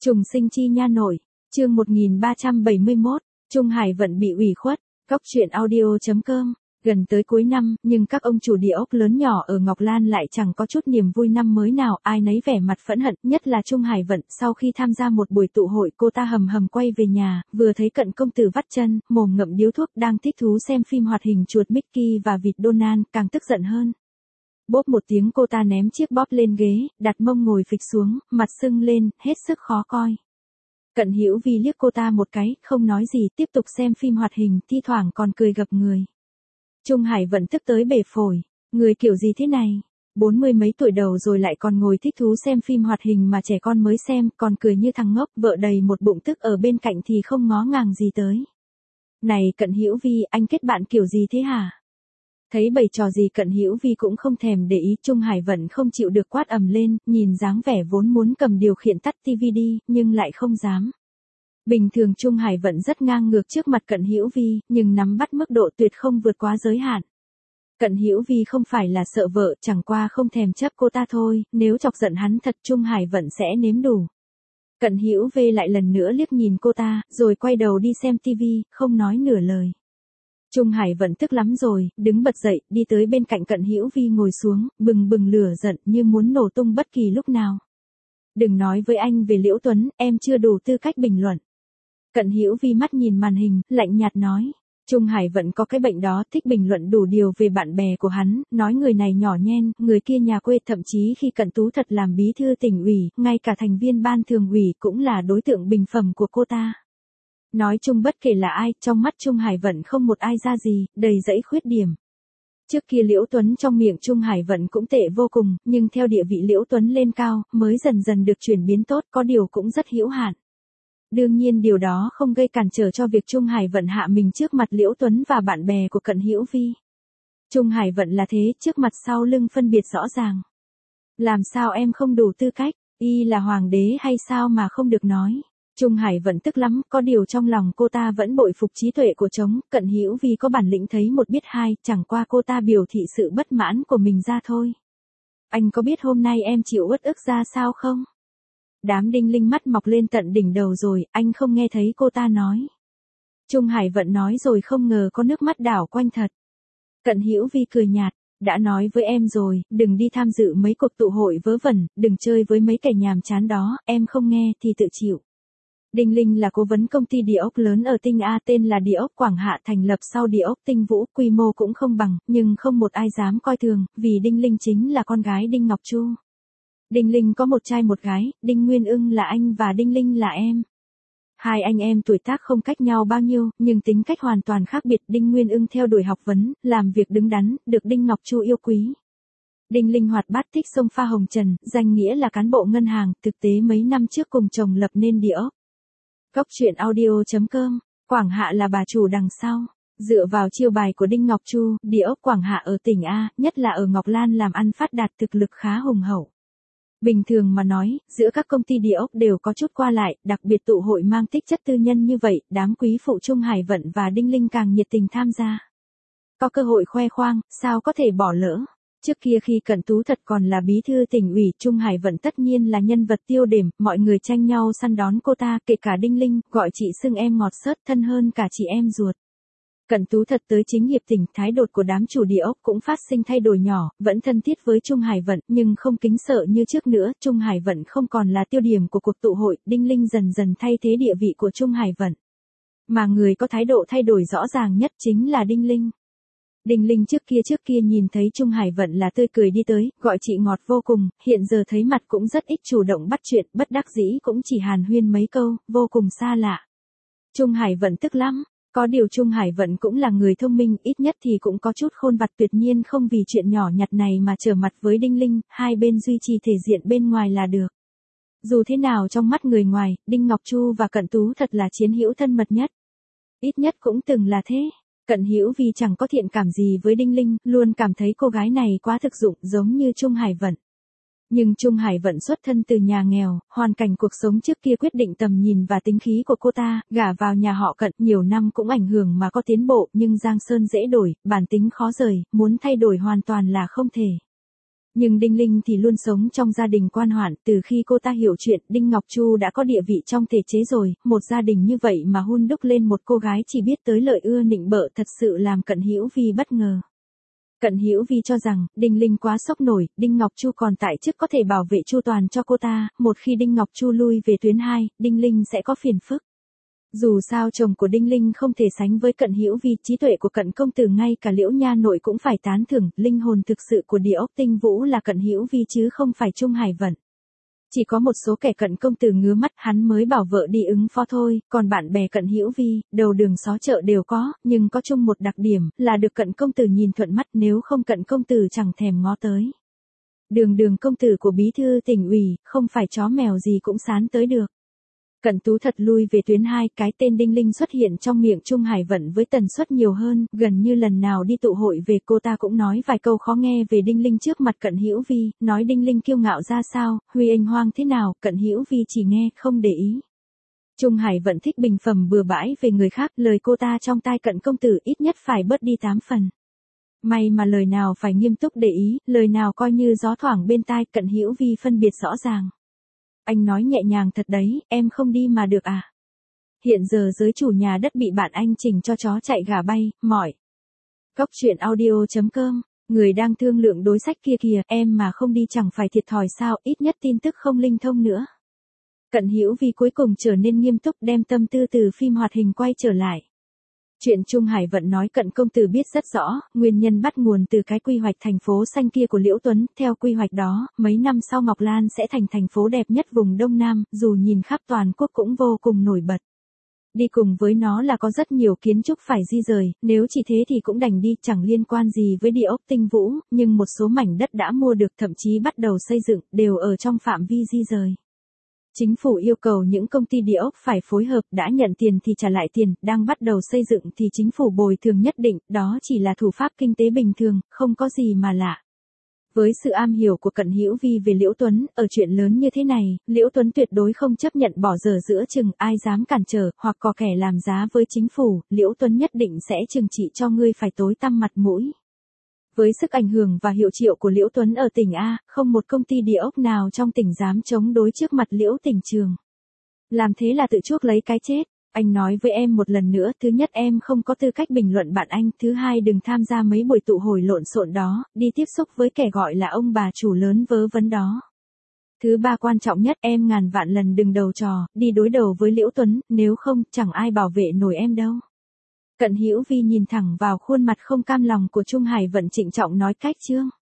Trùng sinh chi nha nội, chương 1371, Trung Hải Vận bị ủy khuất, Cóc truyện audio.com. Gần tới cuối năm, nhưng các ông chủ địa ốc lớn nhỏ ở Ngọc Lan lại chẳng có chút niềm vui năm mới nào, ai nấy vẻ mặt phẫn hận, nhất là Trung Hải Vận. Sau khi tham gia một buổi tụ hội, cô ta hầm hầm quay về nhà, vừa thấy Cận công tử vắt chân, mồm ngậm điếu thuốc đang thích thú xem phim hoạt hình chuột Mickey và vịt Donald, càng tức giận hơn. Bốp một tiếng, cô ta ném chiếc bóp lên ghế, đặt mông ngồi phịch xuống, mặt sưng lên, hết sức khó coi. Cận Hữu Vi liếc cô ta một cái, không nói gì, tiếp tục xem phim hoạt hình, thi thoảng còn cười gập người. Trung Hải Vận tức tới bể phổi, người kiểu gì thế này? 40 mấy tuổi đầu rồi lại còn ngồi thích thú xem phim hoạt hình mà trẻ con mới xem, còn cười như thằng ngốc, vợ đầy một bụng tức ở bên cạnh thì không ngó ngàng gì tới. Này Cận Hữu Vi, anh kết bạn kiểu gì thế hả? Thấy bày trò gì Cận Hữu Vi cũng không thèm để ý, Trung Hải Vận không chịu được quát ầm lên, nhìn dáng vẻ vốn muốn cầm điều khiển tắt tivi đi, nhưng lại không dám. Bình thường Trung Hải Vận rất ngang ngược trước mặt Cận Hữu Vi, nhưng nắm bắt mức độ tuyệt không vượt quá giới hạn. Cận Hữu Vi không phải là sợ vợ, chẳng qua không thèm chấp cô ta thôi, nếu chọc giận hắn thật Trung Hải Vận sẽ nếm đủ. Cận Hữu Vi lại lần nữa liếc nhìn cô ta, rồi quay đầu đi xem tivi, không nói nửa lời. Trung Hải Vận tức lắm rồi, đứng bật dậy, đi tới bên cạnh Cận Hữu Vi ngồi xuống, bừng bừng lửa giận như muốn nổ tung bất kỳ lúc nào. Đừng nói với anh về Liễu Tuấn, em chưa đủ tư cách bình luận. Cận Hữu Vi mắt nhìn màn hình, lạnh nhạt nói. Trung Hải Vận có cái bệnh đó, thích bình luận đủ điều về bạn bè của hắn, nói người này nhỏ nhen, người kia nhà quê, thậm chí khi Cận Tú Thật làm bí thư tỉnh ủy, ngay cả thành viên ban thường ủy cũng là đối tượng bình phẩm của cô ta. Nói chung bất kể là ai, trong mắt Trung Hải Vận không một ai ra gì, đầy dẫy khuyết điểm. Trước kia Liễu Tuấn trong miệng Trung Hải Vận cũng tệ vô cùng, nhưng theo địa vị Liễu Tuấn lên cao, mới dần dần được chuyển biến tốt, có điều cũng rất hữu hạn. Đương nhiên điều đó không gây cản trở cho việc Trung Hải Vận hạ mình trước mặt Liễu Tuấn và bạn bè của Cận Hữu Vi. Trung Hải Vận là thế, trước mặt sau lưng phân biệt rõ ràng. Làm sao em không đủ tư cách, y là hoàng đế hay sao mà không được nói. Trung Hải Vận tức lắm, có điều trong lòng cô ta vẫn bội phục trí tuệ của trống, Cận Hữu Vi có bản lĩnh thấy một biết hai, chẳng qua cô ta biểu thị sự bất mãn của mình ra thôi. Anh có biết hôm nay em chịu uất ức ra sao không? Đám đinh linh mắt mọc lên tận đỉnh đầu rồi, anh không nghe thấy cô ta nói. Trung Hải Vận nói rồi không ngờ có nước mắt đảo quanh thật. Cận Hữu Vi cười nhạt, đã nói với em rồi, đừng đi tham dự mấy cuộc tụ hội vớ vẩn, đừng chơi với mấy kẻ nhàm chán đó, em không nghe thì tự chịu. Đinh Linh là cố vấn công ty địa ốc lớn ở Tinh A tên là Địa ốc Quảng Hạ, thành lập sau Địa ốc Tinh Vũ, quy mô cũng không bằng, nhưng không một ai dám coi thường, vì Đinh Linh chính là con gái Đinh Ngọc Chu. Đinh Linh có một trai một gái, Đinh Nguyên Ưng là anh và Đinh Linh là em. Hai anh em tuổi tác không cách nhau bao nhiêu, nhưng tính cách hoàn toàn khác biệt. Đinh Nguyên Ưng theo đuổi học vấn, làm việc đứng đắn, được Đinh Ngọc Chu yêu quý. Đinh Linh hoạt bát, thích xông pha hồng trần, danh nghĩa là cán bộ ngân hàng, thực tế mấy năm trước cùng chồng lập nên Địa ốc. Cóc truyện audio.com, Quảng Hạ là bà chủ đằng sau. Dựa vào chiêu bài của Đinh Ngọc Chu, Địa ốc Quảng Hạ ở tỉnh A, nhất là ở Ngọc Lan làm ăn phát đạt, thực lực khá hùng hậu. Bình thường mà nói, giữa các công ty địa ốc đều có chút qua lại, đặc biệt tụ hội mang tính chất tư nhân như vậy, đám quý phụ Trung Hải Vận và Đinh Linh càng nhiệt tình tham gia. Có cơ hội khoe khoang, sao có thể bỏ lỡ. Trước kia khi Cận Tú Thật còn là bí thư tỉnh ủy, Trung Hải Vận tất nhiên là nhân vật tiêu điểm, mọi người tranh nhau săn đón cô ta, kể cả Đinh Linh, gọi chị xưng em ngọt xớt, thân hơn cả chị em ruột. Cận Tú Thật tới chính hiệp tỉnh, thái độ của đám chủ địa ốc cũng phát sinh thay đổi nhỏ, vẫn thân thiết với Trung Hải Vận, nhưng không kính sợ như trước nữa, Trung Hải Vận không còn là tiêu điểm của cuộc tụ hội, Đinh Linh dần dần thay thế địa vị của Trung Hải Vận. Mà người có thái độ thay đổi rõ ràng nhất chính là Đinh Linh. Đinh Linh trước kia nhìn thấy Trung Hải Vận là tươi cười đi tới, gọi chị ngọt vô cùng, hiện giờ thấy mặt cũng rất ít chủ động bắt chuyện, bất đắc dĩ cũng chỉ hàn huyên mấy câu, vô cùng xa lạ. Trung Hải Vận tức lắm. Có điều Trung Hải Vận cũng là người thông minh, ít nhất thì cũng có chút khôn vặt, tuyệt nhiên không vì chuyện nhỏ nhặt này mà trở mặt với Đinh Linh, hai bên duy trì thể diện bên ngoài là được. Dù thế nào trong mắt người ngoài, Đinh Ngọc Chu và Cận Tú Thật là chiến hữu thân mật nhất. Ít nhất cũng từng là thế. Cận Hữu Vi chẳng có thiện cảm gì với Đinh Linh, luôn cảm thấy cô gái này quá thực dụng, giống như Trung Hải Vận. Nhưng Trung Hải Vận xuất thân từ nhà nghèo, hoàn cảnh cuộc sống trước kia quyết định tầm nhìn và tính khí của cô ta, gả vào nhà họ Cận nhiều năm cũng ảnh hưởng mà có tiến bộ, nhưng giang sơn dễ đổi, bản tính khó rời, muốn thay đổi hoàn toàn là không thể. Nhưng Đinh Linh thì luôn sống trong gia đình quan hoạn, từ khi cô ta hiểu chuyện, Đinh Ngọc Chu đã có địa vị trong thể chế rồi, một gia đình như vậy mà hun đúc lên một cô gái chỉ biết tới lợi ưa nịnh bợ thật sự làm Cận Hữu Vi bất ngờ. Cận Hữu Vi cho rằng, Đinh Linh quá sốc nổi, Đinh Ngọc Chu còn tại chức có thể bảo vệ chu toàn cho cô ta, một khi Đinh Ngọc Chu lui về tuyến 2, Đinh Linh sẽ có phiền phức. Dù sao chồng của Đinh Linh không thể sánh với Cận Hữu Vi, trí tuệ của Cận công tử ngay cả Liễu Nha nội cũng phải tán thưởng, linh hồn thực sự của Địa Ốc Tinh Vũ là Cận Hữu Vi chứ không phải Trung Hải Vận. Chỉ có một số kẻ Cận công tử ngứa mắt hắn mới bảo vợ đi ứng phó thôi, còn bạn bè Cận Hữu Vi, đầu đường xó chợ đều có, nhưng có chung một đặc điểm, là được Cận công tử nhìn thuận mắt, nếu không Cận công tử chẳng thèm ngó tới. Đường công tử của bí thư tỉnh ủy, không phải chó mèo gì cũng sán tới được. Cận Tú thật lui về tuyến 2, cái tên Đinh Linh xuất hiện trong miệng Trung Hải Vận với tần suất nhiều hơn, gần như lần nào đi tụ hội về cô ta cũng nói vài câu khó nghe về Đinh Linh trước mặt Cận Hữu Vi, nói Đinh Linh kiêu ngạo ra sao, Huy Anh hoang thế nào, Cận Hữu Vi chỉ nghe, không để ý. Trung Hải Vận thích bình phẩm bừa bãi về người khác, lời cô ta trong tai Cận công tử ít nhất phải bớt đi 8 phần. May mà lời nào phải nghiêm túc để ý, lời nào coi như gió thoảng bên tai, Cận Hữu Vi phân biệt rõ ràng. Anh nói nhẹ nhàng thật đấy, em không đi mà được à? Hiện giờ giới chủ nhà đất bị bạn anh chỉnh cho chó chạy gà bay, mỏi. Cóc truyện audio.com, người đang thương lượng đối sách kia kìa, em mà không đi chẳng phải thiệt thòi sao, ít nhất tin tức không linh thông nữa. Cận Hữu Vi cuối cùng trở nên nghiêm túc, đem tâm tư từ phim hoạt hình quay trở lại. Chuyện Trung Hải Vận nói Cận công tử biết rất rõ, nguyên nhân bắt nguồn từ cái quy hoạch thành phố xanh kia của Liễu Tuấn, theo quy hoạch đó, mấy năm sau Ngọc Lan sẽ thành thành phố đẹp nhất vùng Đông Nam, dù nhìn khắp toàn quốc cũng vô cùng nổi bật. Đi cùng với nó là có rất nhiều kiến trúc phải di rời, nếu chỉ thế thì cũng đành đi, chẳng liên quan gì với Địa Ốc Tinh Vũ, nhưng một số mảnh đất đã mua được thậm chí bắt đầu xây dựng, đều ở trong phạm vi di rời. Chính phủ yêu cầu những công ty địa ốc phải phối hợp, đã nhận tiền thì trả lại tiền, đang bắt đầu xây dựng thì chính phủ bồi thường nhất định, đó chỉ là thủ pháp kinh tế bình thường, không có gì mà lạ. Với sự am hiểu của Cận Hữu Vi về Liễu Tuấn, ở chuyện lớn như thế này, Liễu Tuấn tuyệt đối không chấp nhận bỏ dở giữa chừng, ai dám cản trở, hoặc có kẻ làm giá với chính phủ, Liễu Tuấn nhất định sẽ trừng trị cho ngươi phải tối tăm mặt mũi. Với sức ảnh hưởng và hiệu triệu của Liễu Tuấn ở tỉnh A, không một công ty địa ốc nào trong tỉnh dám chống đối trước mặt Liễu Tỉnh Trường. Làm thế là tự chuốc lấy cái chết. Anh nói với em một lần nữa, thứ nhất em không có tư cách bình luận bạn anh, thứ hai đừng tham gia mấy buổi tụ hội lộn xộn đó, đi tiếp xúc với kẻ gọi là ông bà chủ lớn vớ vẩn đó. Thứ ba quan trọng nhất, em ngàn vạn lần đừng đầu trò, đi đối đầu với Liễu Tuấn, nếu không, chẳng ai bảo vệ nổi em đâu. Cận Hữu Vi nhìn thẳng vào khuôn mặt không cam lòng của Trung Hải Vận, trịnh trọng nói cách chương.